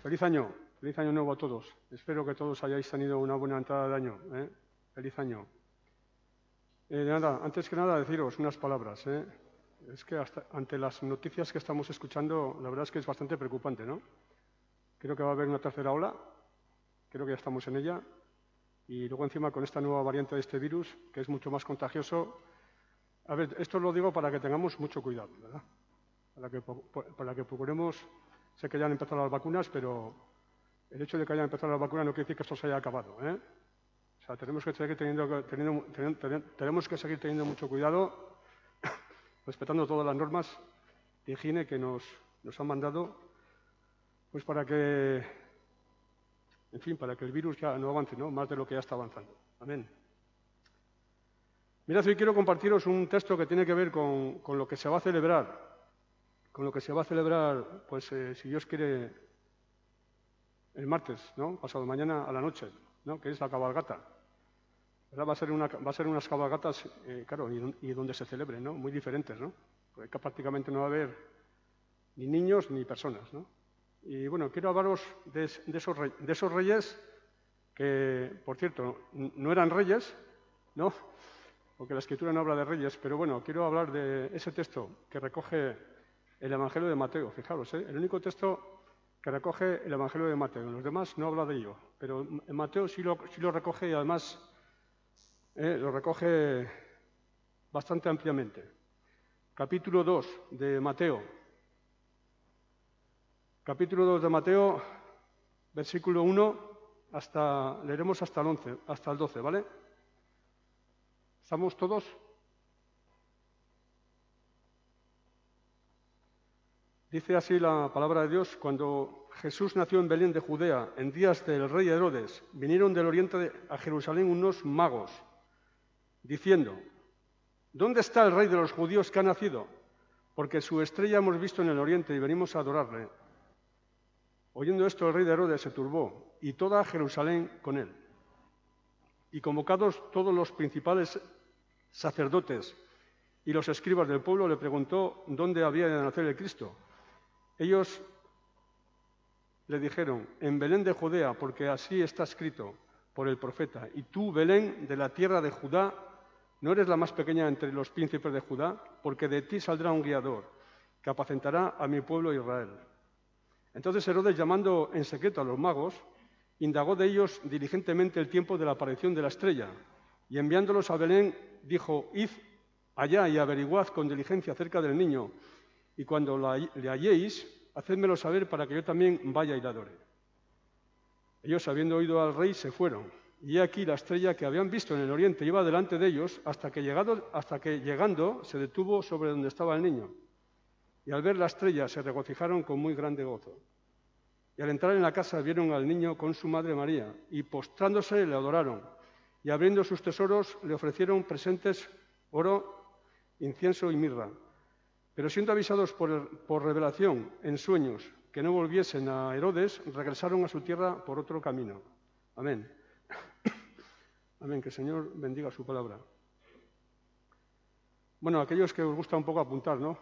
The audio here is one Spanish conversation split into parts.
Feliz año nuevo a todos. Espero que todos hayáis tenido una buena entrada de año. Feliz año. Antes que nada, deciros unas palabras. Es que ante las noticias que estamos escuchando, la verdad es que es bastante preocupante, ¿no? Creo que va a haber una tercera ola, creo que ya estamos en ella, y luego encima con esta nueva variante de este virus, que es mucho más contagioso. A ver, esto lo digo para que tengamos mucho cuidado, ¿verdad? Para que procuremos, sé que ya han empezado las vacunas, pero el hecho de que hayan empezado las vacunas no quiere decir que esto se haya acabado, ¿eh? O sea, tenemos que seguir teniendo mucho cuidado, respetando todas las normas de higiene que nos han mandado, pues para que, en fin, para que el virus ya no avance, ¿no? Más de lo que ya está avanzando. Amén. Mirad, hoy quiero compartiros un texto que tiene que ver con lo que se va a celebrar. Con lo que se va a celebrar, pues, si Dios quiere, el martes, ¿no? Pasado mañana a la noche, ¿no? Que es la cabalgata. ¿Verdad? Va a ser unas cabalgatas, claro, y donde se celebren, ¿no? Muy diferentes, ¿no? Porque prácticamente no va a haber ni niños ni personas, ¿no? Y bueno, quiero hablaros de esos reyes que, por cierto, no eran reyes, ¿no? Porque la Escritura no habla de reyes, pero bueno, quiero hablar de ese texto que recoge el Evangelio de Mateo. Fijaros, el único texto que recoge el Evangelio de Mateo. En los demás no habla de ello, pero en Mateo sí lo recoge y además lo recoge bastante ampliamente. Capítulo 2 de Mateo. Capítulo 2 de Mateo, versículo 1, leeremos hasta el 11, hasta el 12, ¿vale? ¿Estamos todos? Dice así la palabra de Dios: cuando Jesús nació en Belén de Judea, en días del rey Herodes, vinieron del oriente a Jerusalén unos magos, diciendo: ¿dónde está el rey de los judíos que ha nacido? Porque su estrella hemos visto en el oriente y venimos a adorarle. Oyendo esto, el rey de Herodes se turbó, y toda Jerusalén con él. Y convocados todos los principales sacerdotes y los escribas del pueblo, le preguntó dónde había de nacer el Cristo. Ellos le dijeron: en Belén de Judea, porque así está escrito por el profeta. Y tú, Belén, de la tierra de Judá, no eres la más pequeña entre los príncipes de Judá, porque de ti saldrá un guiador, que apacentará a mi pueblo Israel. Entonces Herodes, llamando en secreto a los magos, indagó de ellos diligentemente el tiempo de la aparición de la estrella, y enviándolos a Belén, dijo: id allá y averiguad con diligencia acerca del niño, y cuando le halléis, hacedmelo saber para que yo también vaya y la adore. Ellos, habiendo oído al rey, se fueron, y he aquí la estrella que habían visto en el oriente iba delante de ellos, hasta que llegando se detuvo sobre donde estaba el niño. Y al ver la estrella se regocijaron con muy grande gozo. Y al entrar en la casa vieron al niño con su madre María, y postrándose le adoraron, y abriendo sus tesoros le ofrecieron presentes: oro, incienso y mirra. Pero siendo avisados por revelación en sueños que no volviesen a Herodes, regresaron a su tierra por otro camino. Amén. Amén, que el Señor bendiga su palabra. Bueno, aquellos que os gusta un poco apuntar, ¿no?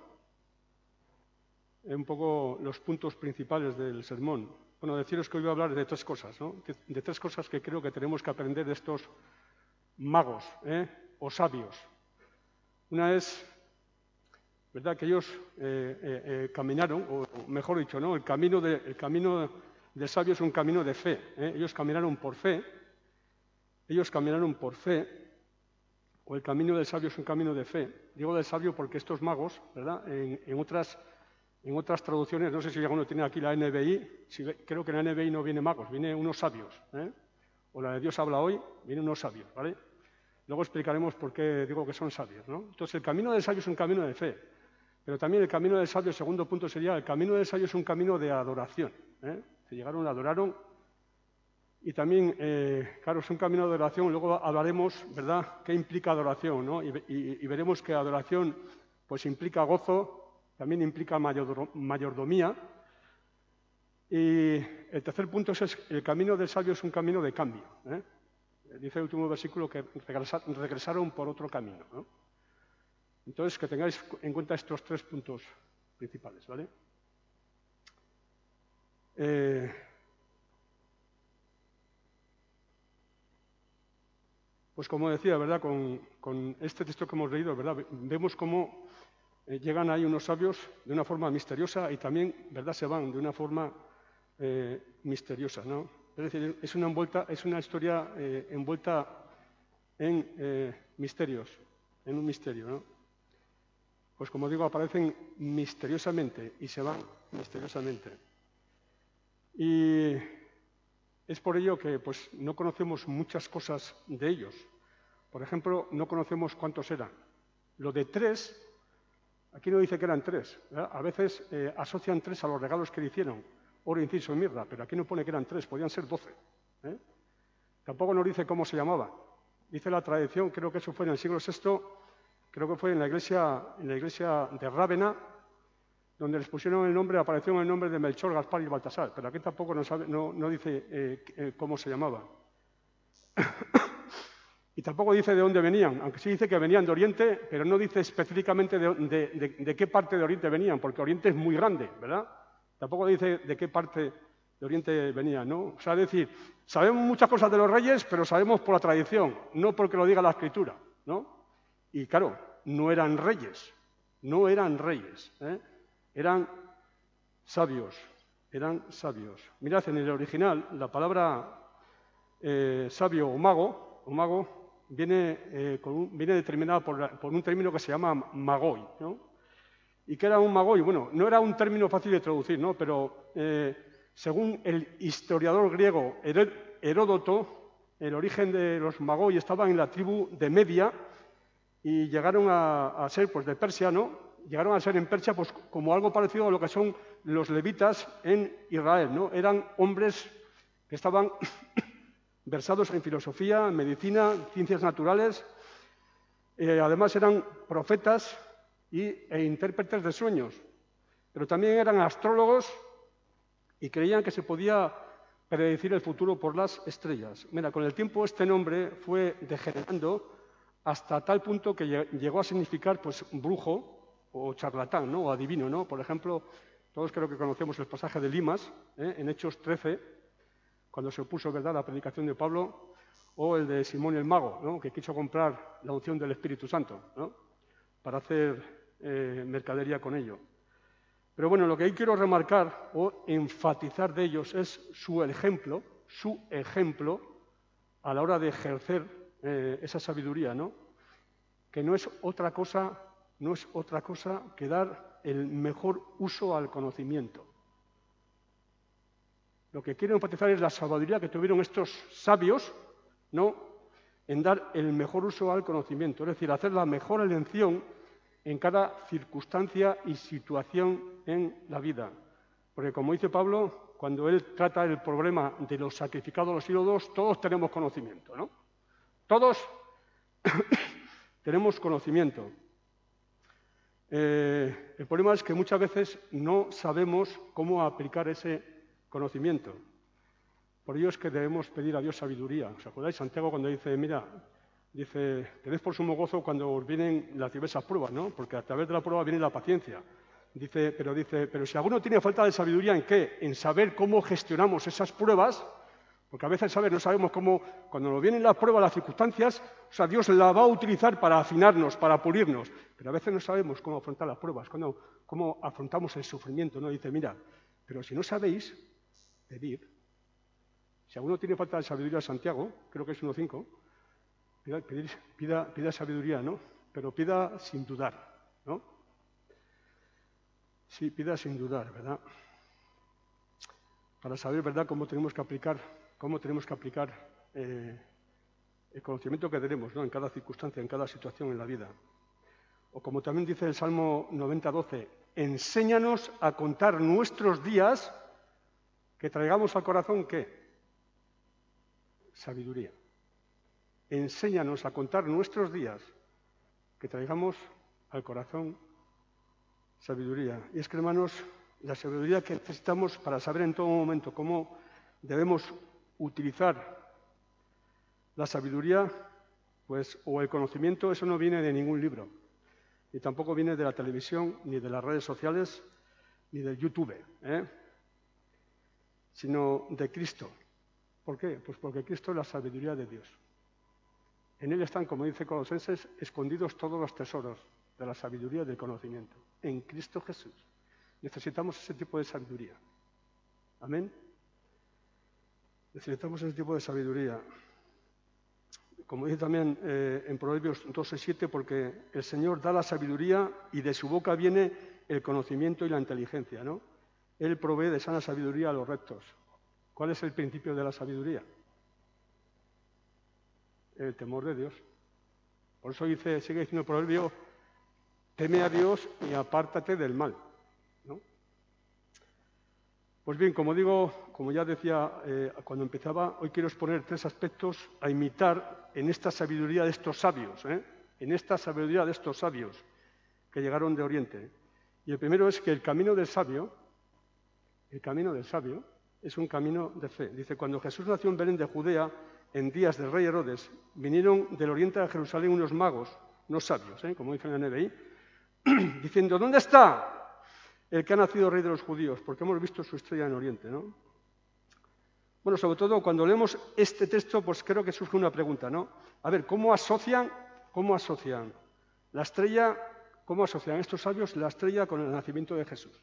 Un poco los puntos principales del sermón. Bueno, deciros que hoy voy a hablar de tres cosas, ¿no? De tres cosas que creo que tenemos que aprender de estos magos, o sabios. Una es, ¿verdad?, que ellos caminaron, o mejor dicho, ¿no?, el camino del sabio es un camino de fe. Ellos caminaron por fe, o el camino del sabio es un camino de fe. Digo del sabio porque estos magos, ¿verdad?, en otras traducciones, no sé si alguno tiene aquí la NBI, creo que en la NBI no viene magos, viene unos sabios, o la de Dios habla hoy, viene unos sabios, ¿vale? Luego explicaremos por qué digo que son sabios, ¿no? Entonces, el camino del sabio es un camino de fe, pero también el camino del sabio, el segundo punto sería, el camino del sabio es un camino de adoración. Se llegaron, adoraron, y también, claro, es un camino de adoración. Luego hablaremos, ¿verdad?, qué implica adoración, ¿no? Y veremos que adoración, pues, implica gozo, también implica mayordomía. Y el tercer punto es el camino del sabio es un camino de cambio. Dice el último versículo que regresaron por otro camino, ¿no? Entonces, que tengáis en cuenta estos tres puntos principales, ¿vale? pues como decía, ¿verdad? Con este texto que hemos leído, ¿verdad? Vemos cómo llegan ahí unos sabios de una forma misteriosa y también, ¿verdad? Se van de una forma misteriosa, ¿no? Es decir, es una historia envuelta en misterios, en un misterio, ¿no? Pues como digo, aparecen misteriosamente y se van misteriosamente. Y es por ello que pues, no conocemos muchas cosas de ellos. Por ejemplo, no conocemos cuántos eran. Lo de 3, aquí no dice que eran 3, ¿verdad? A veces asocian 3 a los regalos que le hicieron, oro, incienso y mirra, pero aquí no pone que eran 3, podían ser 12. Tampoco nos dice cómo se llamaba. Dice la tradición, creo que eso fue en el siglo VI, creo que fue en la iglesia de Rávena, donde les pusieron el nombre, apareció el nombre de Melchor, Gaspar y Baltasar, pero aquí tampoco no dice cómo se llamaba. Y tampoco dice de dónde venían, aunque sí dice que venían de Oriente, pero no dice específicamente de qué parte de Oriente venían, porque Oriente es muy grande, ¿verdad? Tampoco dice de qué parte de Oriente venían, ¿no? O sea, es decir, sabemos muchas cosas de los reyes, pero sabemos por la tradición, no porque lo diga la Escritura, ¿no? Y claro, no eran reyes, eran sabios, Mirad, en el original, la palabra sabio o mago, viene determinada por un término que se llama magoi, ¿no? ¿Y qué era un magoi? Bueno, no era un término fácil de traducir, ¿no? Pero según el historiador griego Heródoto, el origen de los magoi estaba en la tribu de Media y llegaron a ser, pues, de Persia, ¿no? Llegaron a ser en Persia, pues, como algo parecido a lo que son los levitas en Israel, ¿no? Eran hombres que estaban versados en filosofía, en medicina, ciencias naturales. Además eran profetas e intérpretes de sueños, pero también eran astrólogos y creían que se podía predecir el futuro por las estrellas. Mira, con el tiempo este nombre fue degenerando hasta tal punto que llegó a significar, pues, brujo o charlatán, ¿no? O adivino, ¿no? Por ejemplo, todos creo que conocemos el pasaje de Limas, en Hechos 13, cuando se opuso, ¿verdad?, a la predicación de Pablo, o el de Simón el Mago, ¿no?, que quiso comprar la unción del Espíritu Santo, ¿no?, para hacer mercadería con ello. Pero bueno, lo que hoy quiero remarcar o enfatizar de ellos es su ejemplo a la hora de ejercer esa sabiduría, ¿no?, que no es otra cosa que dar el mejor uso al conocimiento. Lo que quiero enfatizar es la sabiduría que tuvieron estos sabios, ¿no?, en dar el mejor uso al conocimiento, es decir, hacer la mejor elección en cada circunstancia y situación en la vida. Porque, como dice Pablo, cuando él trata el problema de los sacrificados a los ídolos, todos tenemos conocimiento, ¿no? Todos tenemos conocimiento. El problema es que muchas veces no sabemos cómo aplicar ese conocimiento. Por ello es que debemos pedir a Dios sabiduría. ¿Os acordáis? Santiago, cuando dice, tened por sumo gozo cuando os vienen las diversas pruebas, ¿no? Porque a través de la prueba viene la paciencia. Pero si alguno tiene falta de sabiduría, ¿en qué? En saber cómo gestionamos esas pruebas, porque a veces, no sabemos cómo, cuando nos vienen las pruebas, las circunstancias, o sea, Dios la va a utilizar para afinarnos, para pulirnos, pero a veces no sabemos cómo afrontar las pruebas, cómo afrontamos el sufrimiento, ¿no? Dice, pero si no sabéis, pedid. Si alguno tiene falta de sabiduría, Santiago, creo que es 1.5, pida sabiduría, ¿no? Pero pida sin dudar, ¿no? Sí, pida sin dudar, ¿verdad? Para saber, ¿verdad?, cómo tenemos que aplicar el conocimiento que tenemos, ¿no?, en cada circunstancia, en cada situación en la vida. O como también dice el Salmo 90:12, enséñanos a contar nuestros días, que traigamos al corazón, ¿qué? Sabiduría. Enséñanos a contar nuestros días, que traigamos al corazón sabiduría. Y es que, hermanos, la sabiduría que necesitamos para saber en todo momento cómo debemos utilizar la sabiduría, pues, o el conocimiento, eso no viene de ningún libro, ni tampoco viene de la televisión, ni de las redes sociales, ni del YouTube, sino de Cristo. ¿Por qué? Pues porque Cristo es la sabiduría de Dios. En él están, como dice Colosenses, escondidos todos los tesoros de la sabiduría y del conocimiento. En Cristo Jesús. Necesitamos ese tipo de sabiduría. Amén. Necesitamos ese tipo de sabiduría. Como dice también en Proverbios 2:7, porque el Señor da la sabiduría y de su boca viene el conocimiento y la inteligencia, ¿no? Él provee de sana sabiduría a los rectos. ¿Cuál es el principio de la sabiduría? El temor de Dios. Por eso sigue diciendo el proverbio, teme a Dios y apártate del mal, ¿no? Pues bien, como ya decía cuando empezaba, hoy quiero exponer 3 aspectos a imitar en esta sabiduría de estos sabios, en esta sabiduría de estos sabios que llegaron de Oriente. Y el primero es que el camino del sabio es un camino de fe. Dice, cuando Jesús nació en Belén de Judea, en días del rey Herodes, vinieron del oriente a Jerusalén unos magos, unos sabios, como dice en la NBI, diciendo, ¿dónde está el que ha nacido rey de los judíos? Porque hemos visto su estrella en Oriente, ¿no? Bueno, sobre todo cuando leemos este texto, pues creo que surge una pregunta, ¿no? A ver, ¿cómo asocian la estrella, cómo asocian estos sabios la estrella con el nacimiento de Jesús?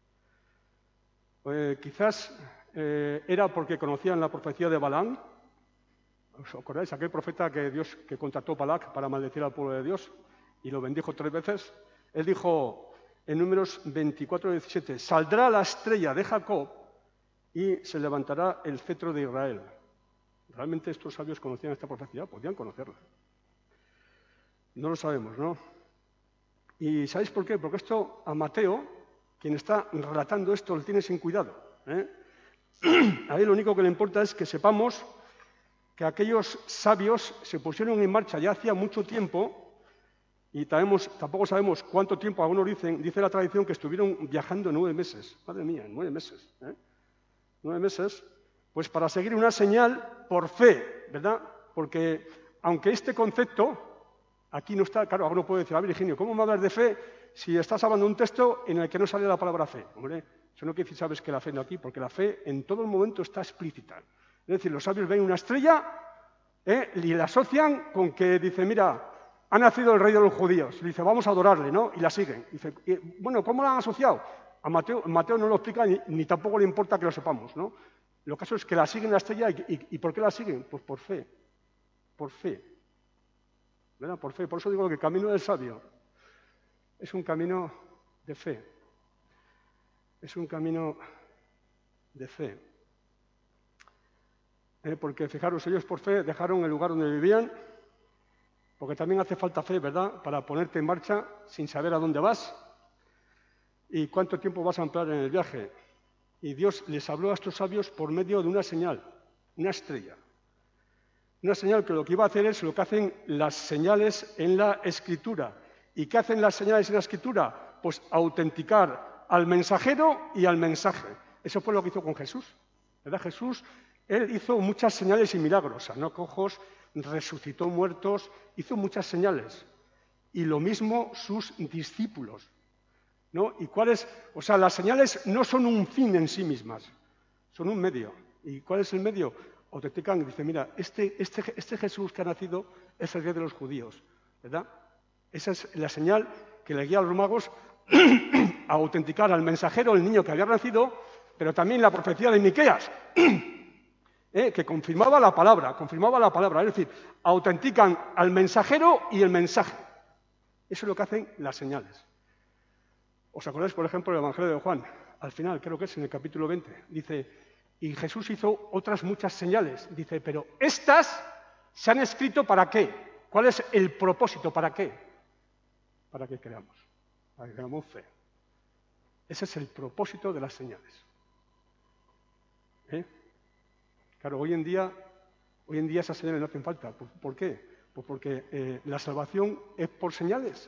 Quizás era porque conocían la profecía de Balaam. ¿Os acordáis? Aquel profeta que contrató Balac para maldecir al pueblo de Dios y lo bendijo 3 veces. Él dijo en Números 24:17, saldrá la estrella de Jacob y se levantará el cetro de Israel. ¿Realmente estos sabios conocían esta profecía? Podían conocerla. No lo sabemos, ¿no? ¿Y sabéis por qué? Porque esto a Mateo, quien está relatando esto, lo tiene sin cuidado, A él lo único que le importa es que sepamos que aquellos sabios se pusieron en marcha ya hacía mucho tiempo, y tampoco sabemos cuánto tiempo, algunos dice la tradición que estuvieron viajando 9 meses. Madre mía, 9 meses. 9 meses, pues para seguir una señal por fe, ¿verdad? Porque aunque este concepto aquí no está, claro, alguno puede decir, a ver, Virginio, ¿cómo me hablas de fe si estás hablando de un texto en el que no sale la palabra fe? Hombre, eso no quiere decir, sabes, que la fe no aquí, porque la fe en todo momento está explícita. Es decir, los sabios ven una estrella y la asocian con que dice, mira, ha nacido el rey de los judíos. Y dice, vamos a adorarle, ¿no? Y la siguen. Dice, bueno, ¿cómo la han asociado? A Mateo no lo explica ni tampoco le importa que lo sepamos, ¿no? Lo caso es que la siguen la estrella y ¿por qué la siguen? Pues por fe. Por fe. ¿Verdad? Por fe. Por eso digo que el camino del sabio es un camino de fe. Es un camino de fe. Porque, fijaros, ellos por fe dejaron el lugar donde vivían, porque también hace falta fe, ¿verdad?, para ponerte en marcha sin saber a dónde vas y cuánto tiempo vas a emplear en el viaje. Y Dios les habló a estos sabios por medio de una señal, una estrella. Una señal que lo que iba a hacer es lo que hacen las señales en la Escritura. ¿Y qué hacen las señales en la Escritura? Pues autenticar al mensajero y al mensaje. Eso fue lo que hizo con Jesús, ¿verdad? Jesús, él hizo muchas señales y milagros, sanó cojos, resucitó muertos, hizo muchas señales. Y lo mismo sus discípulos, ¿no? ¿Y cuáles? O sea, las señales no son un fin en sí mismas, son un medio. ¿Y cuál es el medio? Autentican y dice, mira, este Jesús que ha nacido es el rey de los judíos, ¿verdad? Esa es la señal que le guía a los magos a autenticar al mensajero, el niño que había nacido, pero también la profecía de Miqueas, que confirmaba la palabra, es decir, autentican al mensajero y el mensaje. Eso es lo que hacen las señales. ¿Os acordáis, por ejemplo, del Evangelio de Juan? Al final, creo que es en el capítulo 20, dice, y Jesús hizo otras muchas señales, dice, pero estas se han escrito ¿para qué? ¿Cuál es el propósito? ¿Para qué? Para que creamos fe. Ese es el propósito de las señales. Claro, hoy en día esas señales no hacen falta. ¿Por qué? Pues porque la salvación es por señales.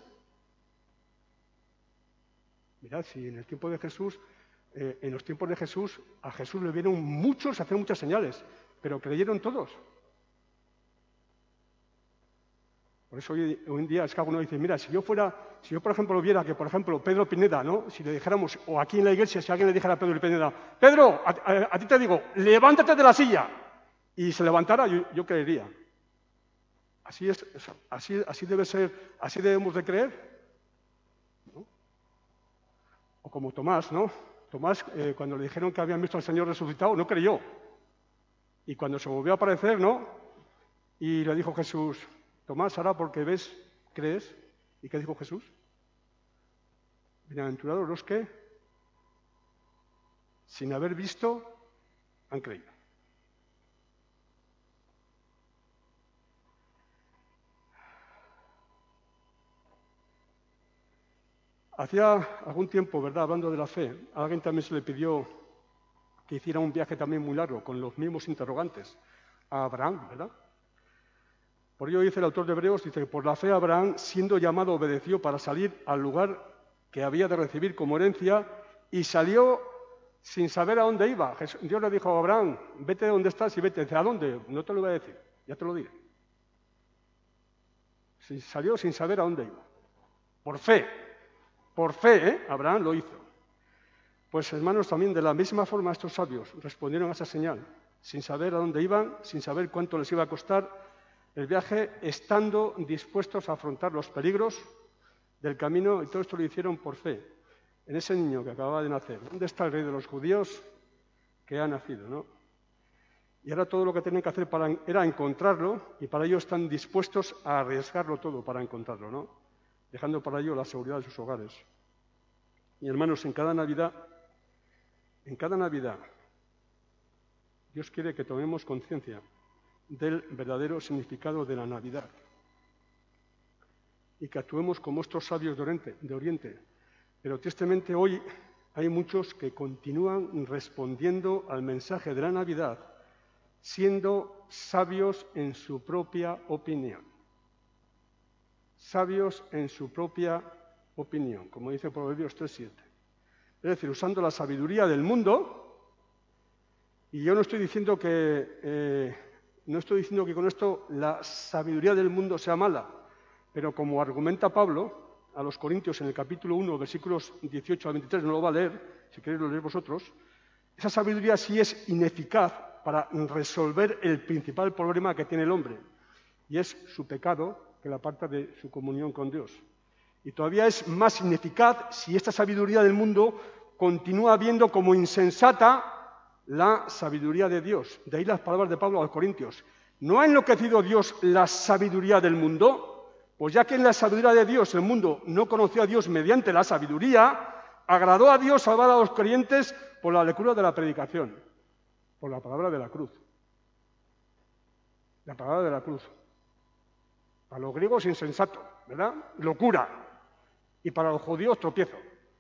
Mirad, si en el tiempo de Jesús, en los tiempos de Jesús, a Jesús le vieron muchos hacer muchas señales, pero creyeron todos. Por eso hoy en día es que alguno dice, mira, si yo por ejemplo viera que, por ejemplo, Pedro Pineda, ¿no? Si le dijéramos, o aquí en la iglesia, si alguien le dijera a Pedro Pineda, Pedro, a ti te digo, levántate de la silla, y se levantara, yo creería. Así es, así debe ser, así debemos de creer, ¿no? O como Tomás, ¿no? Tomás, cuando le dijeron que habían visto al Señor resucitado, no creyó. Y cuando se volvió a aparecer, ¿no? Y le dijo Jesús, Tomás, ahora porque ves, crees. ¿Y qué dijo Jesús? Bienaventurados los que, sin haber visto, han creído. Hacía algún tiempo, ¿verdad?, hablando de la fe, a alguien también se le pidió que hiciera un viaje también muy largo, con los mismos interrogantes, a Abraham, ¿verdad? Por ello dice el autor de Hebreos, dice que por la fe Abraham, siendo llamado, obedeció para salir al lugar que había de recibir como herencia y salió sin saber a dónde iba. Dios le dijo a Abraham, vete de donde estás y vete. Dice, ¿a dónde? No te lo voy a decir, ya te lo diré. Salió sin saber a dónde iba. Por fe, Abraham lo hizo. Pues hermanos, también de la misma forma estos sabios respondieron a esa señal, sin saber a dónde iban, sin saber cuánto les iba a costar el viaje, estando dispuestos a afrontar los peligros del camino, y todo esto lo hicieron por fe, en ese niño que acababa de nacer. ¿Dónde está el rey de los judíos que ha nacido, no? Y ahora todo lo que tienen que hacer era encontrarlo, y para ello están dispuestos a arriesgarlo todo para encontrarlo, ¿no? Dejando para ello la seguridad de sus hogares. Y hermanos, en cada Navidad, Dios quiere que tomemos conciencia del verdadero significado de la Navidad y que actuemos como estos sabios de Oriente. Pero tristemente hoy hay muchos que continúan respondiendo al mensaje de la Navidad siendo sabios en su propia opinión. Sabios en su propia opinión, como dice Proverbios 3:7. Es decir, usando la sabiduría del mundo, y yo no estoy diciendo que con esto la sabiduría del mundo sea mala, pero como argumenta Pablo a los Corintios en el capítulo 1, versículos 18 al 23, no lo va a leer, si queréis lo leéis vosotros, esa sabiduría sí es ineficaz para resolver el principal problema que tiene el hombre, y es su pecado que le aparta de su comunión con Dios. Y todavía es más ineficaz si esta sabiduría del mundo continúa viendo como insensata la sabiduría de Dios. De ahí las palabras de Pablo a los Corintios. ¿No ha enloquecido Dios la sabiduría del mundo? Pues ya que en la sabiduría de Dios el mundo no conoció a Dios mediante la sabiduría, agradó a Dios salvar a los creyentes por la lectura de la predicación, por la palabra de la cruz. La palabra de la cruz. Para los griegos insensato, ¿verdad? Locura. Y para los judíos tropiezo.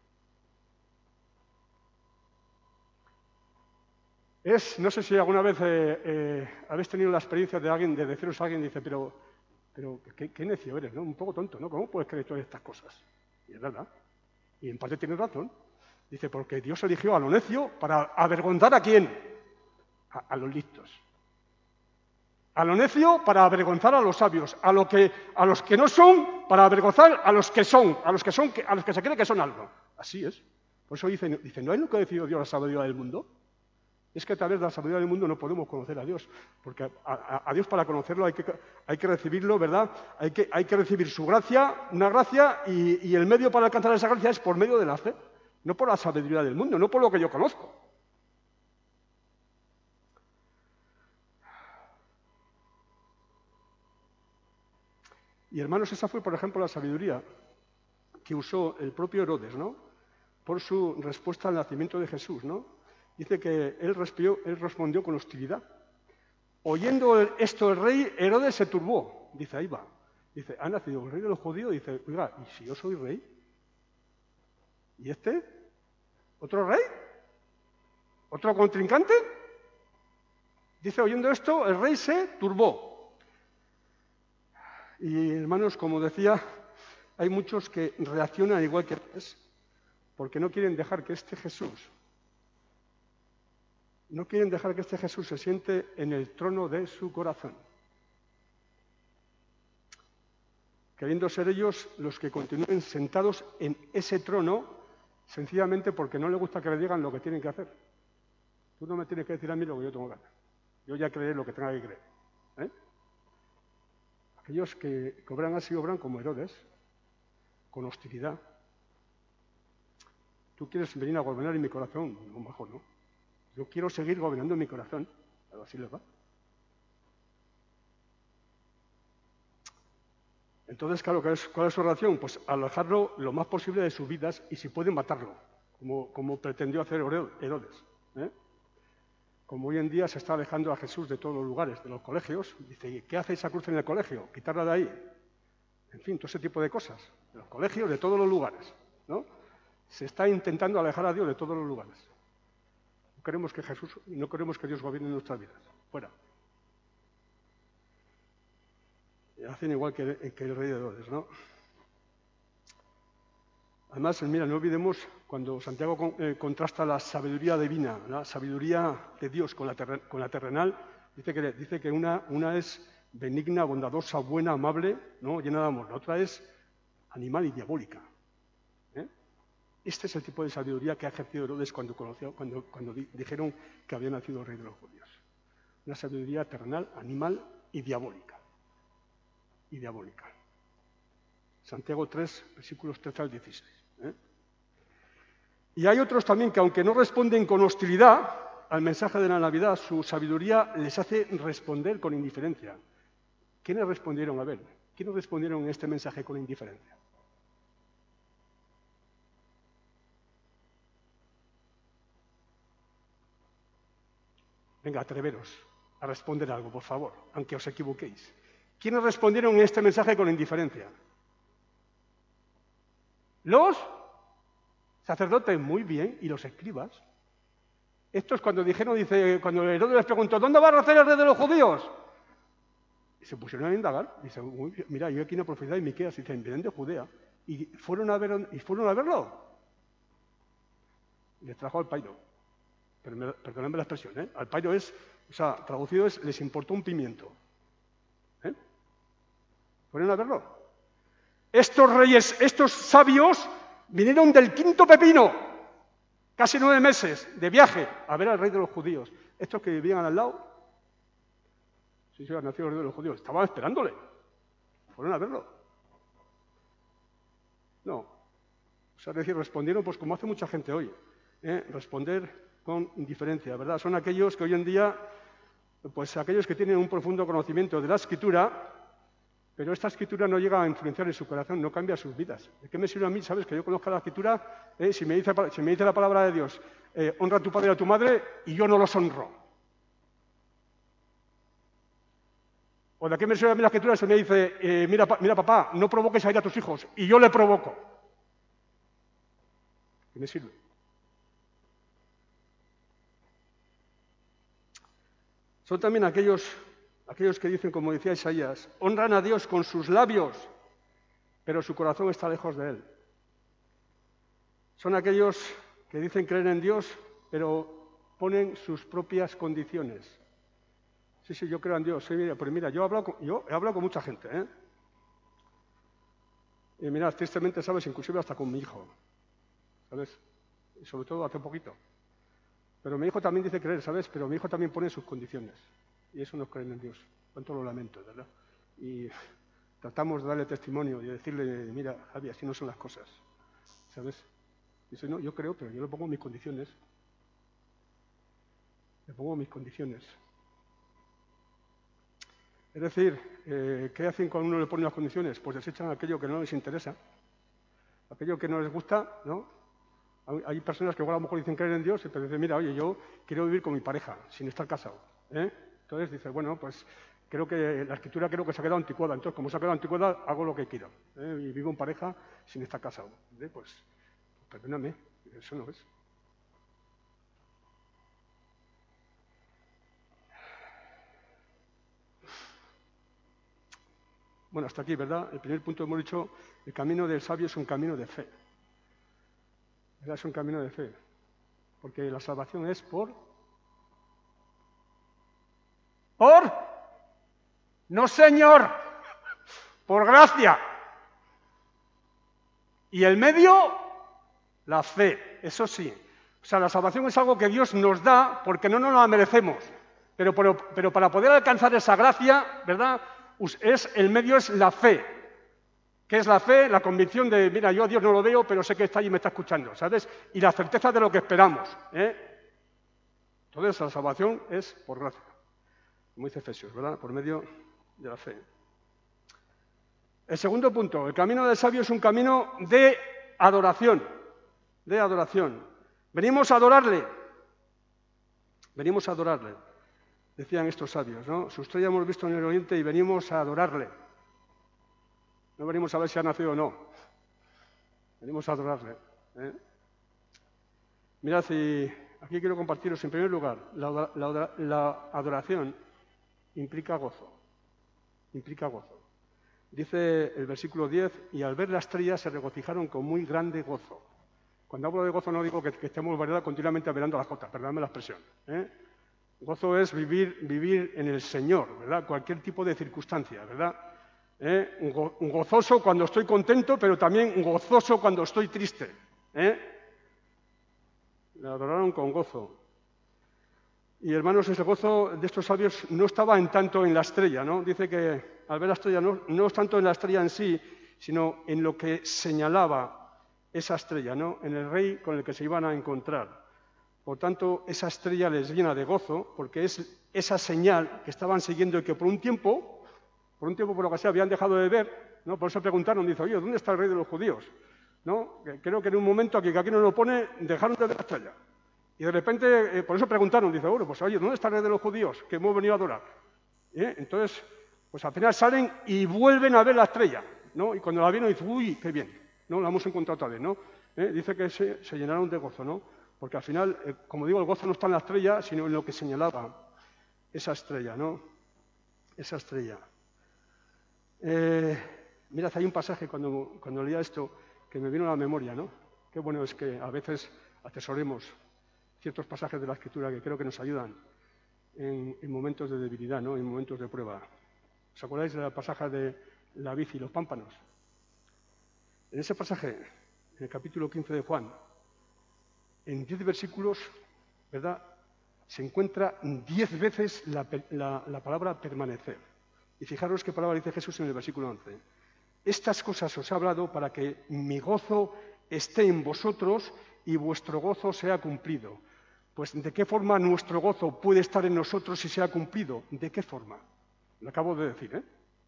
No sé si alguna vez habéis tenido la experiencia de alguien, de deciros a alguien, dice, pero qué necio eres, ¿no? Un poco tonto, ¿no? ¿Cómo puedes creer todas estas cosas? Y es verdad. Y en parte tiene razón. Dice, porque Dios eligió a lo necio para avergonzar ¿a quién? A los listos. A lo necio para avergonzar a los sabios, a los que no son para avergonzar a los que son, a los que se cree que son algo. Así es. Por eso dice, ¿no es lo que ha decidido Dios la sabiduría del mundo? Es que a través de la sabiduría del mundo no podemos conocer a Dios, porque a Dios para conocerlo hay que recibirlo, ¿verdad? Hay que recibir su gracia, una gracia, y el medio para alcanzar esa gracia es por medio de la fe, no por la sabiduría del mundo, no por lo que yo conozco. Y hermanos, esa fue, por ejemplo, la sabiduría que usó el propio Herodes, ¿no? Por su respuesta al nacimiento de Jesús, ¿no? Dice que él respondió con hostilidad. Oyendo esto el rey, Herodes se turbó. Dice, ahí va. Dice, ¿ha nacido el rey de los judíos? Dice, oiga, ¿y si yo soy rey? ¿Y este? ¿Otro rey? ¿Otro contrincante? Dice, oyendo esto, el rey se turbó. Y hermanos, como decía, hay muchos que reaccionan igual que Herodes, porque no quieren dejar que este Jesús se siente en el trono de su corazón, queriendo ser ellos los que continúen sentados en ese trono, sencillamente porque no les gusta que le digan lo que tienen que hacer. Tú no me tienes que decir a mí lo que yo tengo que hacer. Yo ya creeré lo que tenga que creer. Aquellos que obran así obran como Herodes, con hostilidad. ¿Tú quieres venir a gobernar en mi corazón? No, mejor no. Yo quiero seguir gobernando en mi corazón. Algo así le va. Entonces, claro, ¿cuál es su oración? Pues alejarlo lo más posible de sus vidas y si pueden matarlo, como pretendió hacer Herodes. Como hoy en día se está alejando a Jesús de todos los lugares, de los colegios, dice, ¿qué hace esa cruz en el colegio? Quitarla de ahí. En fin, todo ese tipo de cosas. De los colegios, de todos los lugares, ¿no? Se está intentando alejar a Dios de todos los lugares. No queremos que Dios gobierne nuestras vidas. Fuera. Y hacen igual que el rey de Herodes, ¿no? Además, mira, no olvidemos cuando Santiago contrasta la sabiduría divina, la sabiduría de Dios con la terrenal, dice que una es benigna, bondadosa, buena, amable, ¿no? Llena de amor. La otra es animal y diabólica. Este es el tipo de sabiduría que ha ejercido Herodes cuando dijeron que había nacido el rey de los judíos. Una sabiduría terrenal, animal y diabólica. Santiago 3, versículos 13 al 16. Y hay otros también que, aunque no responden con hostilidad al mensaje de la Navidad, su sabiduría les hace responder con indiferencia. ¿Quiénes respondieron? A ver, ¿quiénes respondieron en este mensaje con indiferencia? Venga, atreveros a responder algo, por favor, aunque os equivoquéis. ¿Quiénes respondieron en este mensaje con indiferencia? Los sacerdotes, muy bien, y los escribas. Estos cuando cuando Herodes les preguntó, ¿dónde va a nacer el rey de los judíos? Y se pusieron a indagar. Dice, mira, yo aquí una profecía de Miqueas, dicen, vienen de Judea. Y fueron a verlo. Les trajo al pairo. Perdónenme la expresión, ¿eh? Al pairo traducido es, les importó un pimiento. Fueron a verlo. Estos reyes, estos sabios, vinieron del quinto pepino, casi 9 meses de viaje, a ver al rey de los judíos. Estos que vivían al lado, sí, nació el rey de los judíos, estaban esperándole. Fueron a verlo. No. Es decir, respondieron pues como hace mucha gente hoy. Responder con indiferencia, ¿verdad? Son aquellos que hoy en día, pues aquellos que tienen un profundo conocimiento de la Escritura, pero esta Escritura no llega a influenciar en su corazón, no cambia sus vidas. ¿De qué me sirve a mí, sabes, que yo conozca la Escritura? Si me dice la palabra de Dios, honra a tu padre y a tu madre, y yo no los honro. ¿O de qué me sirve a mí la Escritura si me dice, mira papá, no provoques a ir a tus hijos, y yo le provoco? ¿Qué me sirve? Son también aquellos que dicen, como decía Isaías, honran a Dios con sus labios, pero su corazón está lejos de Él. Son aquellos que dicen creer en Dios, pero ponen sus propias condiciones. Sí, yo creo en Dios. Sí, pero mira, yo he hablado con mucha gente, Y mira, tristemente, ¿sabes? Inclusive hasta con mi hijo, ¿sabes? Y sobre todo hace poquito. Pero mi hijo también dice creer, ¿sabes? Pero mi hijo también pone sus condiciones. Y eso no es creer en Dios. Cuánto lo lamento, ¿verdad? Y tratamos de darle testimonio y de decirle, mira, Javi, así no son las cosas, ¿sabes? Dice, no, yo creo, pero yo le pongo mis condiciones. Le pongo mis condiciones. Es decir, ¿qué hacen cuando uno le pone las condiciones? Pues desechan aquello que no les interesa, aquello que no les gusta, ¿no? Hay personas que igual a lo mejor dicen creer en Dios, pero dicen, mira, oye, yo quiero vivir con mi pareja, sin estar casado, Entonces dice, bueno, pues creo que la Escritura se ha quedado anticuada, entonces como se ha quedado anticuada, hago lo que quiero, y vivo en pareja sin estar casado. Pues, perdóname, eso no es. Bueno, hasta aquí, ¿verdad? El primer punto hemos dicho, el camino del sabio es un camino de fe. ¿Verdad? Es un camino de fe. Porque la salvación es por... No, Señor, por gracia. Y el medio, la fe, eso sí. O sea, la salvación es algo que Dios nos da porque no nos la merecemos. Pero para poder alcanzar esa gracia, ¿verdad? el medio es la fe. ¿Qué es la fe? La convicción de, mira, yo a Dios no lo veo, pero sé que está ahí y me está escuchando, ¿sabes? Y la certeza de lo que esperamos, Entonces, la salvación es por gracia, como dice Efesios, ¿verdad? Por medio de la fe. El segundo punto, el camino del sabio es un camino de adoración, Venimos a adorarle, decían estos sabios, ¿no? Su estrella hemos visto en el oriente y venimos a adorarle. No venimos a ver si ha nacido o no, venimos a adorarle. Mirad, y aquí quiero compartiros, en primer lugar, la adoración implica gozo. Dice el versículo 10, y al ver la estrella se regocijaron con muy grande gozo. Cuando hablo de gozo no digo que estemos, ¿verdad?, continuamente mirando las cosas, perdóname la expresión. Gozo es vivir en el Señor, ¿verdad? Cualquier tipo de circunstancia, ¿verdad? Gozoso cuando estoy contento, pero también gozoso cuando estoy triste. Le adoraron con gozo. Y hermanos, ese gozo de estos sabios no estaba en tanto en la estrella, ¿no? Dice que al ver la estrella no es tanto en la estrella en sí, sino en lo que señalaba esa estrella, ¿no? En el rey con el que se iban a encontrar. Por tanto, esa estrella les llena de gozo, porque es esa señal que estaban siguiendo y que por un tiempo, por lo que sea, habían dejado de ver, ¿no? Por eso preguntaron, dice, oye, ¿dónde está el rey de los judíos? ¿No? Creo que en un momento que aquí nos lo pone, dejaron de ver la estrella. Y de repente, por eso preguntaron, dice, bueno, pues oye, ¿dónde está el rey de los judíos que hemos venido a adorar? Entonces, pues al final salen y vuelven a ver la estrella, ¿no? Y cuando la vieron, dicen, uy, qué bien, ¿no? La hemos encontrado otra vez, ¿no? Dice que se llenaron de gozo, ¿no? Porque al final, como digo, el gozo no está en la estrella, sino en lo que señalaba esa estrella, ¿no? Esa estrella. Mirad, hay un pasaje cuando leía esto que me vino a la memoria, ¿no? Qué bueno es que a veces atesoremos ciertos pasajes de la Escritura que creo que nos ayudan en momentos de debilidad, ¿no? En momentos de prueba. ¿Os acordáis del pasaje de la vid y los pámpanos? En ese pasaje, en el capítulo 15 de Juan, en 10 versículos, ¿verdad?, se encuentra 10 veces la palabra permanecer. Y fijaros qué palabra dice Jesús en el versículo 11. Estas cosas os he hablado para que mi gozo esté en vosotros y vuestro gozo sea cumplido. Pues, ¿de qué forma nuestro gozo puede estar en nosotros si sea cumplido? ¿De qué forma? Lo acabo de decir,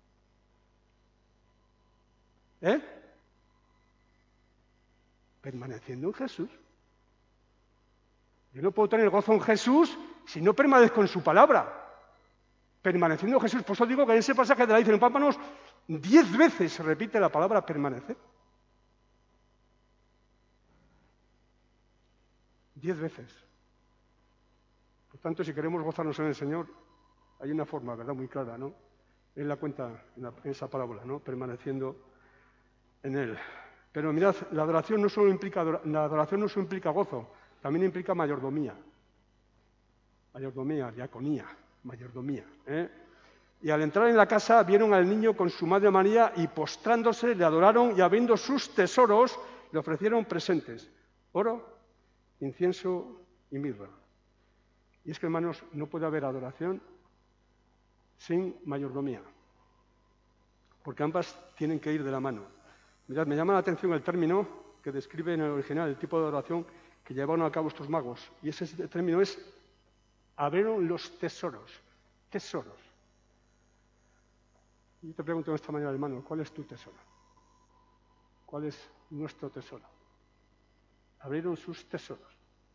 Permaneciendo en Jesús. Yo no puedo tener gozo en Jesús si no permanezco en su palabra. Permaneciendo en Jesús. Por eso digo que en ese pasaje de la vid y los pámpanos 10 veces se repite la palabra permanecer. 10 veces. Por tanto, si queremos gozarnos en el Señor, hay una forma, ¿verdad?, muy clara, ¿no? Él la cuenta en esa parábola, ¿no? Permaneciendo en Él. Pero mirad, la adoración no solo implica gozo, también implica mayordomía. Diaconía, mayordomía. Y al entrar en la casa vieron al niño con su madre María y postrándose le adoraron y abriendo sus tesoros le ofrecieron presentes, oro, incienso y mirra. Y es que, hermanos, no puede haber adoración sin mayordomía, porque ambas tienen que ir de la mano. Mirad, me llama la atención el término que describe en el original el tipo de adoración que llevaron a cabo estos magos, y ese término es abrieron los tesoros. Y te pregunto esta mañana, hermano, ¿cuál es tu tesoro? ¿Cuál es nuestro tesoro? Abrieron sus tesoros.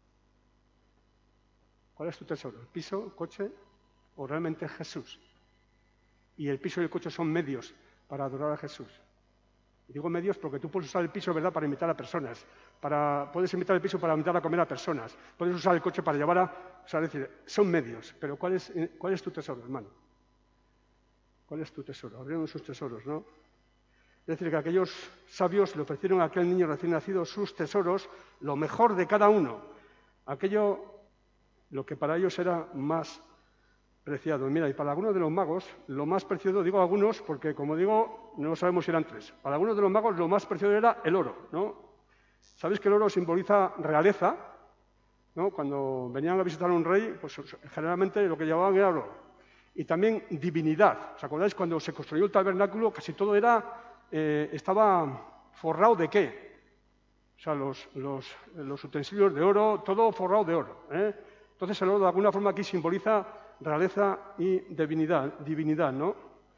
¿Cuál es tu tesoro? ¿El piso, el coche o realmente Jesús? Y el piso y el coche son medios para adorar a Jesús. Y digo medios porque tú puedes usar el piso, ¿verdad?, para invitar a personas. Puedes invitar el piso para invitar a comer a personas. Puedes usar el coche para llevar a... O sea, es decir, son medios. Pero ¿cuál es tu tesoro, hermano? ¿Cuál es tu tesoro? Abrieron sus tesoros, ¿no? Es decir, que aquellos sabios le ofrecieron a aquel niño recién nacido sus tesoros, lo mejor de cada uno. Aquello, lo que para ellos era más preciado. Mira, y para algunos de los magos, lo más preciado, digo algunos, porque como digo, no sabemos si eran 3. Para algunos de los magos, lo más preciado era el oro, ¿no? ¿Sabéis que el oro simboliza realeza? ¿No? Cuando venían a visitar a un rey, pues generalmente lo que llevaban era oro. y también divinidad. ¿Os acordáis cuando se construyó el tabernáculo? Casi todo estaba forrado de ¿qué? O sea, los utensilios de oro, todo forrado de oro. Entonces el oro de alguna forma aquí simboliza realeza y divinidad, ¿no?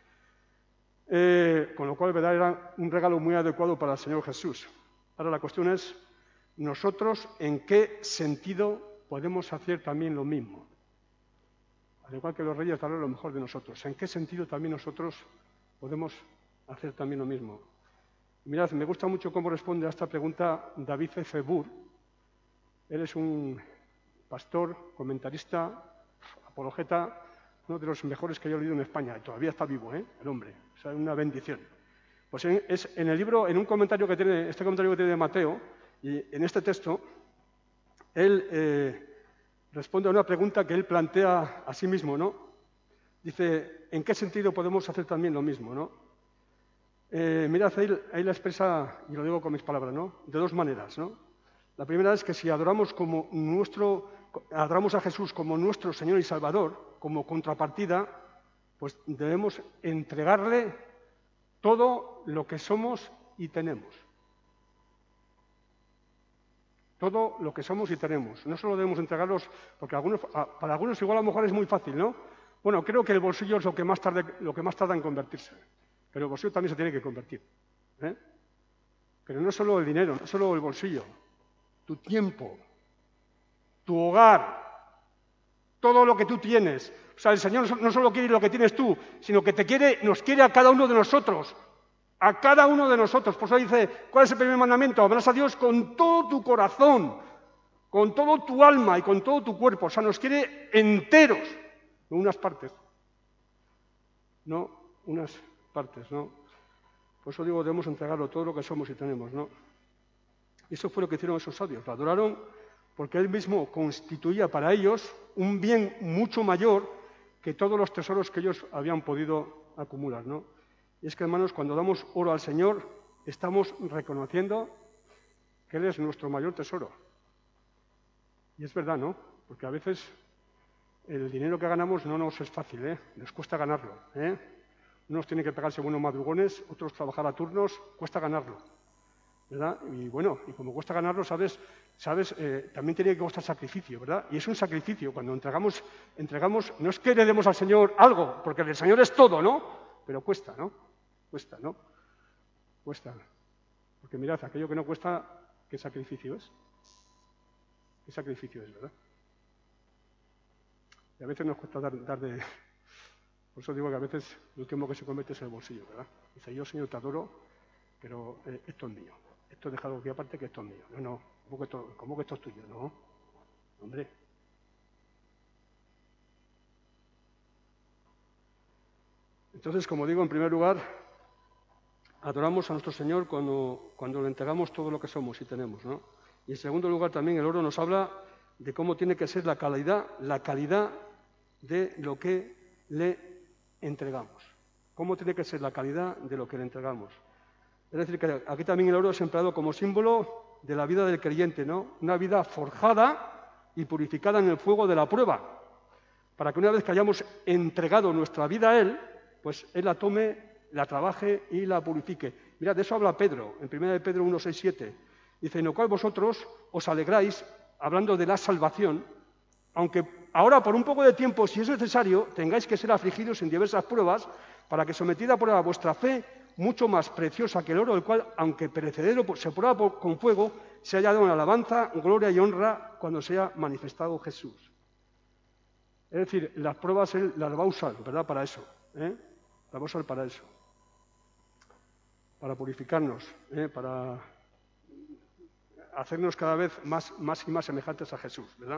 Con lo cual, ¿verdad?, era un regalo muy adecuado para el Señor Jesús. Ahora la cuestión es, nosotros, ¿en qué sentido podemos hacer también lo mismo? Al igual que los reyes darán lo mejor de nosotros. ¿En qué sentido también nosotros podemos hacer también lo mismo? Mirad, me gusta mucho cómo responde a esta pregunta David F. Burr. Él es un pastor, comentarista, apologeta, uno de los mejores que yo he leído en España. Y todavía está vivo, el hombre. O sea, una bendición. Pues es en el libro, en un comentario que tiene, este comentario que tiene de Mateo, y en este texto, él responde a una pregunta que él plantea a sí mismo, ¿no? Dice, ¿en qué sentido podemos hacer también lo mismo, no? Mirad, ahí la expresa, y lo digo con mis palabras, ¿no?, de dos maneras, ¿no? La primera es que si adoramos a Jesús como nuestro Señor y Salvador, como contrapartida, pues debemos entregarle todo lo que somos y tenemos. Todo lo que somos y tenemos. No solo debemos entregarlos, porque para algunos igual a lo mejor es muy fácil, ¿no? Bueno, creo que el bolsillo es lo que más tarda en convertirse. Pero el bolsillo también se tiene que convertir. Pero no solo el dinero, no solo el bolsillo. Tu tiempo, tu hogar, todo lo que tú tienes. O sea, el Señor no solo quiere lo que tienes tú, sino que nos quiere a cada uno de nosotros. A cada uno de nosotros. Por eso dice, ¿cuál es el primer mandamiento? Amarás a Dios con todo tu corazón, con todo tu alma y con todo tu cuerpo. O sea, nos quiere enteros, no unas partes. No unas partes, ¿no? Por eso digo, debemos entregarlo todo lo que somos y tenemos, ¿no? Y eso fue lo que hicieron esos sabios. Lo adoraron porque Él mismo constituía para ellos un bien mucho mayor que todos los tesoros que ellos habían podido acumular, ¿no? Y es que, hermanos, cuando damos oro al Señor, estamos reconociendo que Él es nuestro mayor tesoro. Y es verdad, ¿no? Porque a veces el dinero que ganamos no nos es fácil, nos cuesta ganarlo, Unos tienen que pegarse buenos madrugones, otros trabajar a turnos, cuesta ganarlo, ¿verdad? Y bueno, y como cuesta ganarlo, sabes, también tiene que costar sacrificio, ¿verdad? Y es un sacrificio. Cuando entregamos, no es que le demos al Señor algo, porque el Señor es todo, ¿no? Pero cuesta, ¿no? Cuesta, ¿no? Cuesta. Porque mirad, aquello que no cuesta, ¿qué sacrificio es? ¿Qué sacrificio es, verdad? Y a veces nos cuesta dar de... Por eso digo que a veces el último que se convierte es el bolsillo, ¿verdad? Dice, yo, Señor, te adoro, pero esto es mío. Esto he dejado aquí aparte, que esto es mío. No, ¿cómo que esto es tuyo? No, hombre. Entonces, como digo, en primer lugar, adoramos a nuestro Señor cuando le entregamos todo lo que somos y tenemos, ¿no? Y en segundo lugar, también el oro nos habla de cómo tiene que ser la calidad de lo que le entregamos. ¿Cómo tiene que ser la calidad de lo que le entregamos? Es decir, que aquí también el oro es empleado como símbolo de la vida del creyente, ¿no? Una vida forjada y purificada en el fuego de la prueba, para que una vez que hayamos entregado nuestra vida a Él, pues Él la tome, la trabaje y la purifique. Mirad, de eso habla Pedro, en 1 Pedro 1, 6, 7. Dice, en lo cual vosotros os alegráis, hablando de la salvación, aunque ahora por un poco de tiempo, si es necesario, tengáis que ser afligidos en diversas pruebas, para que sometida a prueba vuestra fe, mucho más preciosa que el oro, el cual, aunque perecedero, se prueba con fuego, se haya dado en alabanza, gloria y honra cuando sea manifestado Jesús. Es decir, las pruebas Él las va a usar, ¿verdad?, para eso. Las va a usar para eso. Para purificarnos, para hacernos cada vez más y más semejantes a Jesús, ¿verdad?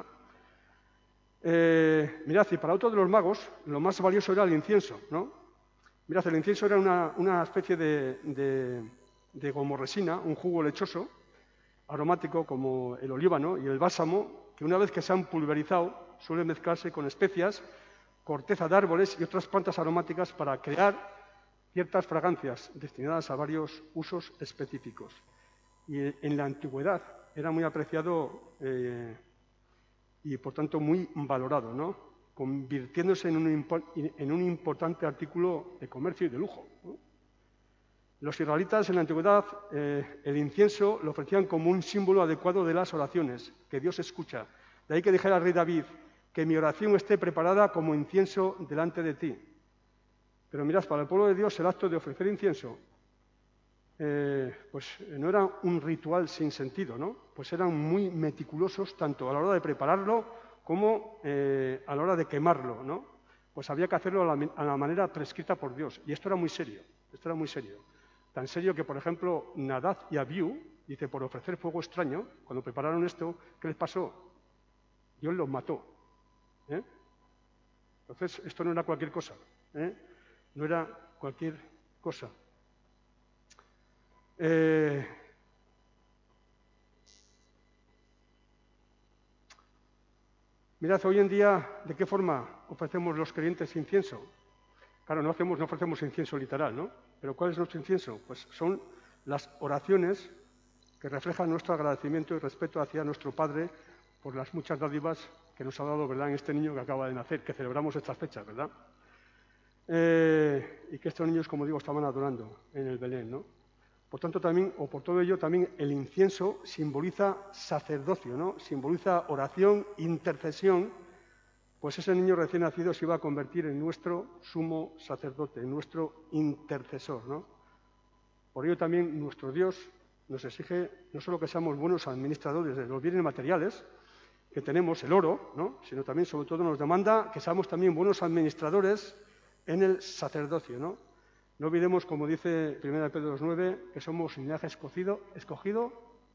Mirad, y para otro de los magos, lo más valioso era el incienso, ¿no? Mirad, el incienso era una especie de gomorresina, un jugo lechoso, aromático como el olíbano y el bálsamo, que una vez que se han pulverizado suele mezclarse con especias, corteza de árboles y otras plantas aromáticas para crear ciertas fragancias destinadas a varios usos específicos. Y en la antigüedad era muy apreciado y, por tanto, muy valorado, ¿no? convirtiéndose en un importante artículo de comercio y de lujo, ¿no? Los israelitas en la antigüedad el incienso lo ofrecían como un símbolo adecuado de las oraciones, que Dios escucha. De ahí que dijera el rey David, que mi oración esté preparada como incienso delante de ti. Pero mirad, para el pueblo de Dios el acto de ofrecer incienso pues no era un ritual sin sentido, ¿no? Pues eran muy meticulosos tanto a la hora de prepararlo como a la hora de quemarlo, ¿no? Pues había que hacerlo a la manera prescrita por Dios. Y esto era muy serio, Tan serio que, por ejemplo, Nadab y Abiú, dice, por ofrecer fuego extraño, cuando prepararon esto, ¿qué les pasó? Dios los mató. Entonces, esto no era cualquier cosa, no era cualquier cosa. Mirad, hoy en día, ¿de qué forma ofrecemos los creyentes incienso? Claro, no ofrecemos incienso literal, ¿no? Pero ¿cuál es nuestro incienso? Pues son las oraciones que reflejan nuestro agradecimiento y respeto hacia nuestro Padre por las muchas dádivas que nos ha dado, ¿verdad?, en este niño que acaba de nacer, que celebramos estas fechas, ¿verdad? Y que estos niños, como digo, estaban adorando en el Belén, ¿no? Por tanto, también, o por todo ello, también el incienso simboliza sacerdocio, ¿no? Simboliza oración, intercesión. Pues ese niño recién nacido se iba a convertir en nuestro sumo sacerdote, en nuestro intercesor, ¿no? Por ello también nuestro Dios nos exige no solo que seamos buenos administradores de los bienes materiales que tenemos, el oro, ¿no?, sino también, sobre todo, nos demanda que seamos también buenos administradores en el sacerdocio, ¿no? No olvidemos, como dice 1 Pedro 2:9, que somos linaje escogido,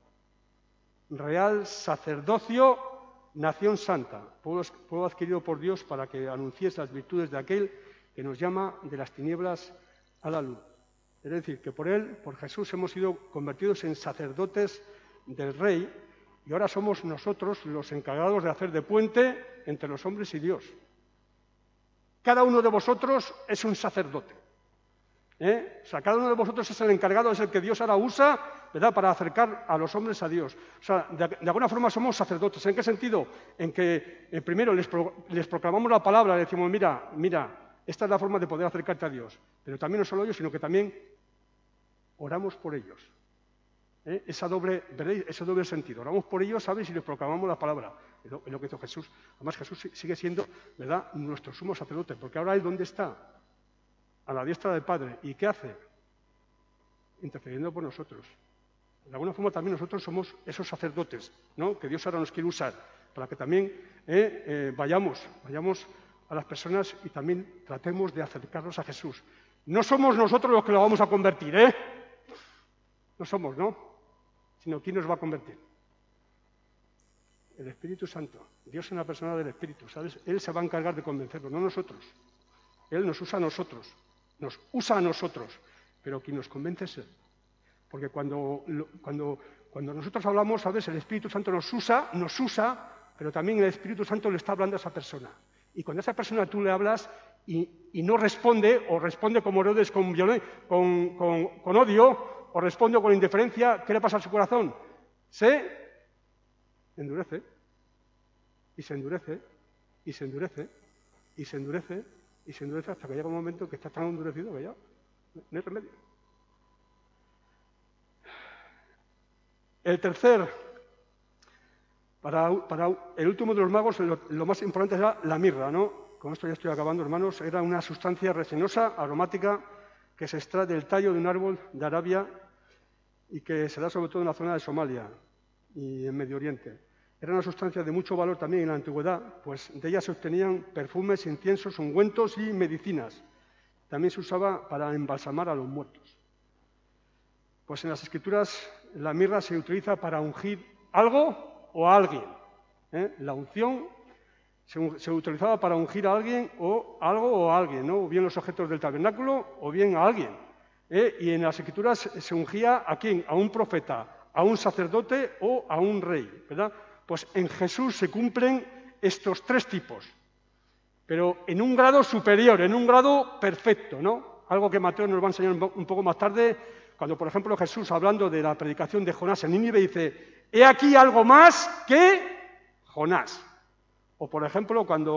real sacerdocio, nación santa, pueblo adquirido por Dios para que anunciéis las virtudes de aquel que nos llama de las tinieblas a la luz. Es decir, que por él, por Jesús, hemos sido convertidos en sacerdotes del Rey y ahora somos nosotros los encargados de hacer de puente entre los hombres y Dios. Cada uno de vosotros es un sacerdote. O sea, cada uno de vosotros es el encargado, es el que Dios ahora usa, ¿verdad?, para acercar a los hombres a Dios. O sea, de alguna forma somos sacerdotes. ¿En qué sentido? En que primero les proclamamos la palabra, le decimos, mira, esta es la forma de poder acercarte a Dios. Pero también no solo ellos, sino que también oramos por ellos. Ese doble sentido. Oramos por ellos, ¿sabes?, y les proclamamos la palabra. Es lo que hizo Jesús. Además, Jesús sigue siendo, ¿verdad?, nuestro sumo sacerdote, porque ahora Él, ¿dónde está? A la diestra del Padre. ¿Y qué hace? Intercediendo por nosotros. De alguna forma también nosotros somos esos sacerdotes, ¿no?, que Dios ahora nos quiere usar, para que también vayamos a las personas y también tratemos de acercarnos a Jesús. No somos nosotros los que lo vamos a convertir, No somos, ¿no? Sino ¿quién nos va a convertir? El Espíritu Santo. Dios es una persona del Espíritu, ¿sabes? Él se va a encargar de convencernos, no nosotros. Él nos usa a nosotros, pero quien nos convence es Él. Porque cuando nosotros hablamos, ¿sabes?, el Espíritu Santo nos usa, pero también el Espíritu Santo le está hablando a esa persona. Y cuando a esa persona tú le hablas y no responde, o responde como Herodes con odio, o responde con indiferencia, ¿qué le pasa a su corazón? Se endurece, y se endurece, y se endurece, y se endurece, y se endurece hasta que llega un momento que está tan endurecido que ya no hay remedio. El tercer, para el último de los magos, lo más importante era la mirra, ¿no? Con esto ya estoy acabando, hermanos. Era una sustancia resinosa, aromática, que se extrae del tallo de un árbol de Arabia y que se da sobre todo en la zona de Somalia y en Medio Oriente. Era una sustancia de mucho valor también en la antigüedad, pues de ella se obtenían perfumes, inciensos, ungüentos y medicinas. También se usaba para embalsamar a los muertos. Pues en las Escrituras la mirra se utiliza para ungir algo o a alguien. La unción se utilizaba para ungir a alguien o algo o a alguien, ¿no? O bien los objetos del tabernáculo o bien a alguien. Y en las Escrituras se ungía ¿a quién? A un profeta, a un sacerdote o a un rey, ¿verdad? Pues en Jesús se cumplen estos tres tipos, pero en un grado superior, en un grado perfecto, ¿no? Algo que Mateo nos va a enseñar un poco más tarde, cuando, por ejemplo, Jesús, hablando de la predicación de Jonás en Nínive, dice, he aquí algo más que Jonás. O, por ejemplo, cuando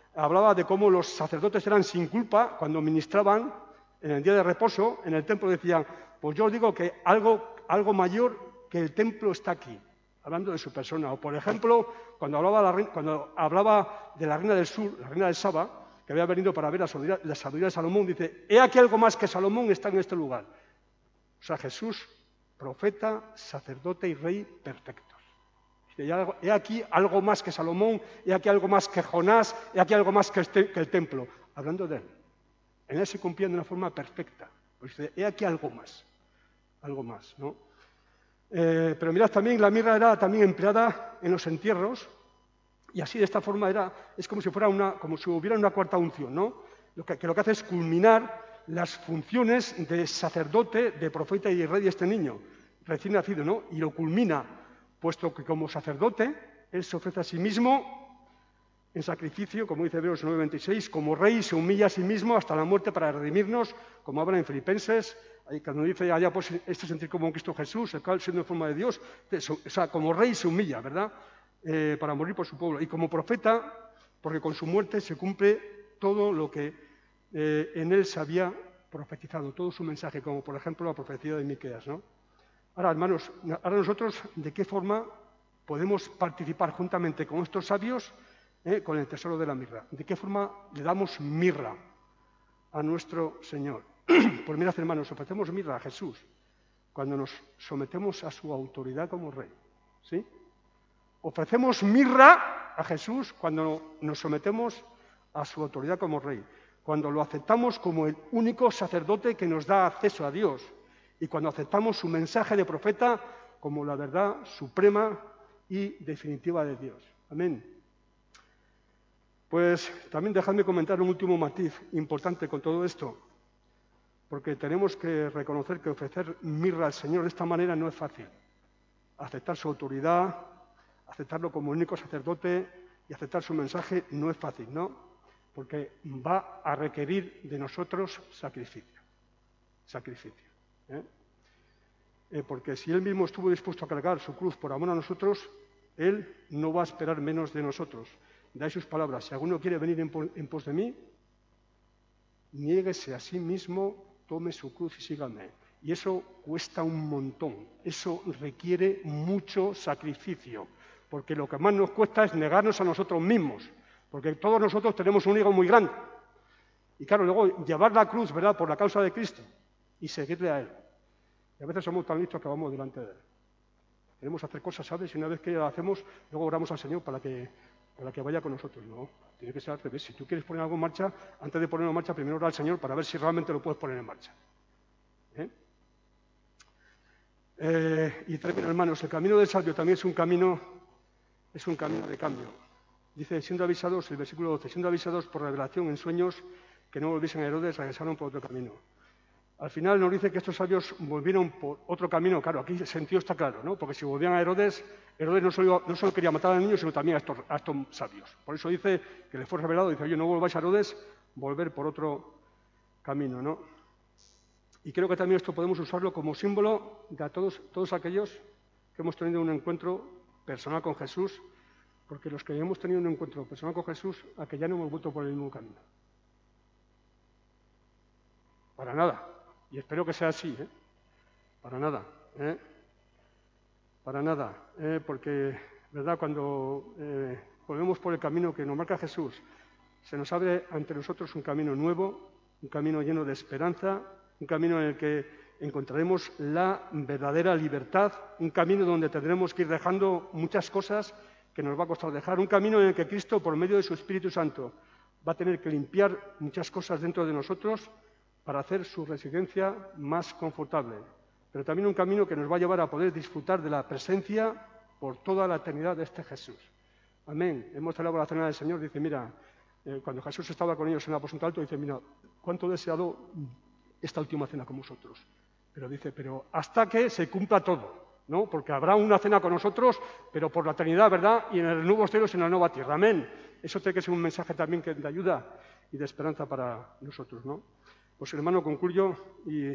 hablaba de cómo los sacerdotes eran sin culpa cuando ministraban en el día de reposo en el templo. Decían, pues yo os digo que algo mayor que el templo está aquí, hablando de su persona. O, por ejemplo, cuando hablaba de la reina del sur, la reina de Saba, que había venido para ver la sabiduría de Salomón, dice, he aquí algo más que Salomón está en este lugar. O sea, Jesús, profeta, sacerdote y rey perfectos. He aquí algo más que Salomón, he aquí algo más que Jonás, he aquí algo más que el templo. Hablando de él. En él se cumplía de una forma perfecta. Pues dice, he aquí algo más, ¿no? Pero mirad, también la mirra era también empleada en los entierros, y así de esta forma es como si hubiera una cuarta unción, ¿no? Lo que hace es culminar las funciones de sacerdote, de profeta y de rey de este niño recién nacido, ¿no? Y lo culmina, puesto que como sacerdote él se ofrece a sí mismo en sacrificio, como dice Hebreos 9:26, como rey se humilla a sí mismo hasta la muerte para redimirnos, como habla en Filipenses, cuando dice allá, pues este sentir como en Cristo Jesús, el cual siendo en forma de Dios, o sea, como rey se humilla, ¿verdad? Para morir por su pueblo. Y como profeta, porque con su muerte se cumple todo lo que en él se había profetizado, todo su mensaje, como por ejemplo la profecía de Miqueas, ¿no? Ahora, hermanos, nosotros, ¿de qué forma podemos participar juntamente con estos sabios con el tesoro de la mirra? ¿De qué forma le damos mirra a nuestro Señor? Pues mirad, hermanos, ofrecemos mirra a Jesús cuando nos sometemos a su autoridad como Rey, ¿sí? Ofrecemos mirra a Jesús cuando nos sometemos a su autoridad como Rey, cuando lo aceptamos como el único sacerdote que nos da acceso a Dios y cuando aceptamos su mensaje de profeta como la verdad suprema y definitiva de Dios. Amén. Pues también dejadme comentar un último matiz importante con todo esto, porque tenemos que reconocer que ofrecer mirra al Señor de esta manera no es fácil. Aceptar su autoridad, aceptarlo como único sacerdote y aceptar su mensaje no es fácil, ¿no? Porque va a requerir de nosotros sacrificio. Porque si Él mismo estuvo dispuesto a cargar su cruz por amor a nosotros, Él no va a esperar menos de nosotros. De ahí sus palabras, si alguno quiere venir en pos de mí, niéguese a sí mismo, tome su cruz y sígame. Y eso cuesta un montón, eso requiere mucho sacrificio, porque lo que más nos cuesta es negarnos a nosotros mismos, porque todos nosotros tenemos un ego muy grande. Y claro, luego llevar la cruz, ¿verdad?, por la causa de Cristo y seguirle a Él. Y a veces somos tan listos que vamos delante de Él. Queremos hacer cosas, ¿sabes? Y una vez que lo hacemos, luego oramos al Señor para que vaya con nosotros. No, tiene que ser al revés. Si tú quieres poner algo en marcha, antes de ponerlo en marcha, primero ora al Señor para ver si realmente lo puedes poner en marcha. Y termino, hermanos, el camino del sabio también es un camino de cambio. Dice, siendo avisados, el versículo 12, siendo avisados por revelación en sueños que no volviesen a Herodes, regresaron por otro camino. Al final nos dice que estos sabios volvieron por otro camino. Claro, aquí el sentido está claro, ¿no? Porque si volvían a Herodes no solo quería matar al niño, sino también a estos sabios. Por eso dice que les fue revelado, dice, oye, no volváis a Herodes, volver por otro camino, ¿no? Y creo que también esto podemos usarlo como símbolo de todos aquellos que hemos tenido un encuentro personal con Jesús, porque los que hemos tenido un encuentro personal con Jesús, a que ya no hemos vuelto por el mismo camino. Para nada. Y espero que sea así, Para nada, Para nada, porque, ¿verdad?, cuando volvemos por el camino que nos marca Jesús, se nos abre ante nosotros un camino nuevo, un camino lleno de esperanza, un camino en el que encontraremos la verdadera libertad, un camino donde tendremos que ir dejando muchas cosas que nos va a costar dejar, un camino en el que Cristo, por medio de su Espíritu Santo, va a tener que limpiar muchas cosas dentro de nosotros para hacer su residencia más confortable, pero también un camino que nos va a llevar a poder disfrutar de la presencia por toda la eternidad de este Jesús. Amén. Hemos celebrado la cena del Señor, dice, mira, cuando Jesús estaba con ellos en el aposento alto, dice, mira, cuánto he deseado esta última cena con vosotros. Pero dice, pero hasta que se cumpla todo, ¿no? Porque habrá una cena con nosotros, pero por la eternidad, ¿verdad? Y en el nuevo cielo y en la nueva tierra. Amén. Eso tiene que ser un mensaje también de ayuda y de esperanza para nosotros, ¿no? Pues, hermano, concluyo y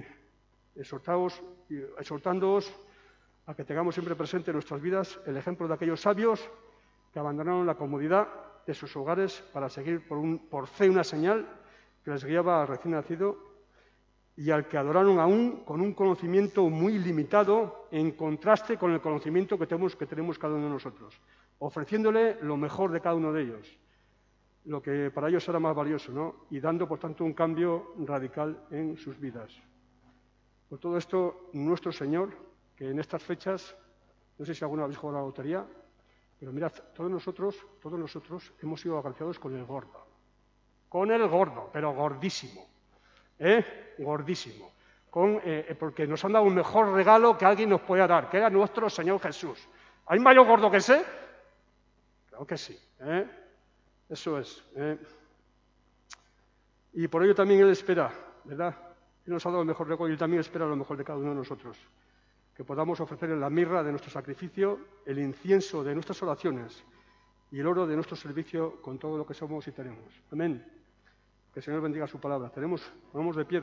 exhortándoos a que tengamos siempre presente en nuestras vidas el ejemplo de aquellos sabios que abandonaron la comodidad de sus hogares para seguir por fe una señal que les guiaba al recién nacido y al que adoraron aún con un conocimiento muy limitado en contraste con el conocimiento que tenemos cada uno de nosotros, ofreciéndole lo mejor de cada uno de ellos, lo que para ellos era más valioso, ¿no? Y dando, por tanto, un cambio radical en sus vidas. Por todo esto, nuestro Señor, que en estas fechas, no sé si alguna vez jugado a la lotería, pero mirad, todos nosotros hemos sido agraciados con el gordo, pero gordísimo, gordísimo, porque nos han dado un mejor regalo que alguien nos pueda dar, que era nuestro Señor Jesús. ¿Hay mayor gordo que ese? Claro que sí, eso es. Y por ello también Él espera, ¿verdad? Él nos ha dado el mejor regalo y Él también espera lo mejor de cada uno de nosotros. Que podamos ofrecerle la mirra de nuestro sacrificio, el incienso de nuestras oraciones y el oro de nuestro servicio con todo lo que somos y tenemos. Amén. Que el Señor bendiga su palabra. Vamos de pie.